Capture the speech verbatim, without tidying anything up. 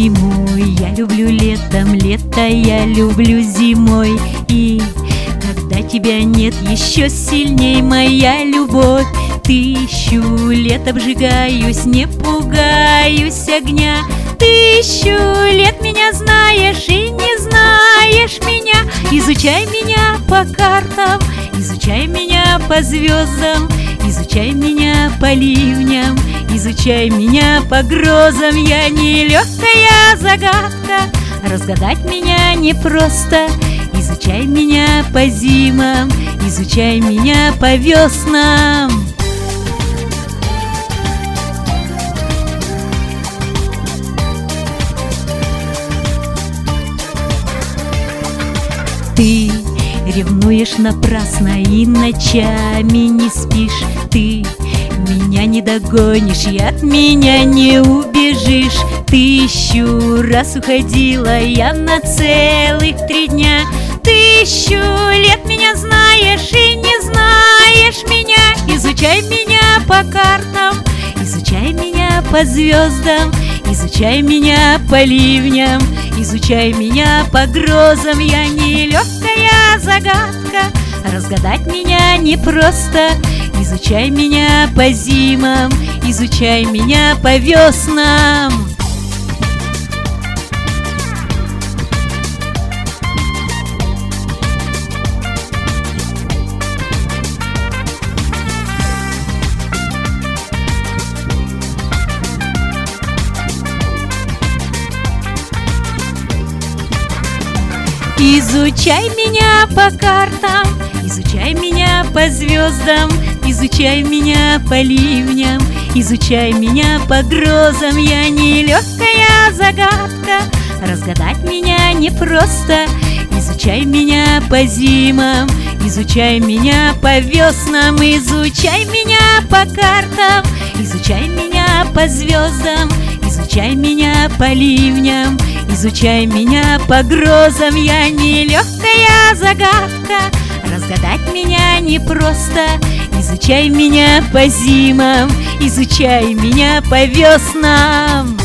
зиму я люблю летом, лето я люблю зимой. И когда тебя нет, еще сильней моя любовь. Тысячу лет обжигаюсь, не пугаюсь огня. Тысячу лет меня знаешь и не знаешь меня. Изучай меня по картам, изучай меня по звездам, изучай меня по ливням, изучай меня по грозам. Я нелегкая загадка, разгадать меня непросто. Изучай меня по зимам, изучай меня по веснам. Ты ревнуешь напрасно и ночами не спишь. Ты меня не догонишь и от меня не убежишь. Тысячу раз уходила я на целых три дня. Тысячу лет меня знаешь и не знаешь меня. Изучай меня по картам, изучай меня по звездам, изучай меня по ливням, изучай меня по грозам. Я нелегкая загадка, разгадать меня непросто. Изучай меня по зимам, изучай меня по веснам. Изучай меня по картам, изучай меня по звездам, изучай меня по ливням, изучай меня по грозам. Я нелегкая загадка, разгадать меня непросто. Изучай меня по зимам, изучай меня по веснам, изучай меня по картам, изучай меня по звездам, изучай меня по ливням, изучай меня по грозам. Я нелегкая загадка, разгадать меня непросто. Изучай меня по зимам, изучай меня по веснам.